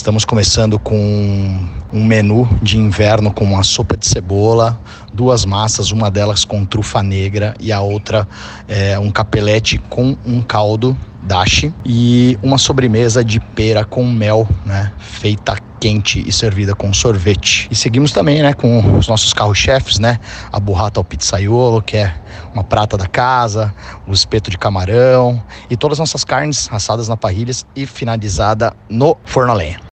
Estamos começando com um menu de inverno com uma sopa de cebola, 2 massas, uma delas com trufa negra e a outra um capelete com um caldo dashi e uma sobremesa de pera com mel, né, feita quente e servida com sorvete. E seguimos também, né, com os nossos carro-chefes, né, a burrata ao pizzaiolo, que é uma prata da casa, o espeto de camarão e todas as nossas carnes assadas na parrilha e finalizada no forno a lenha.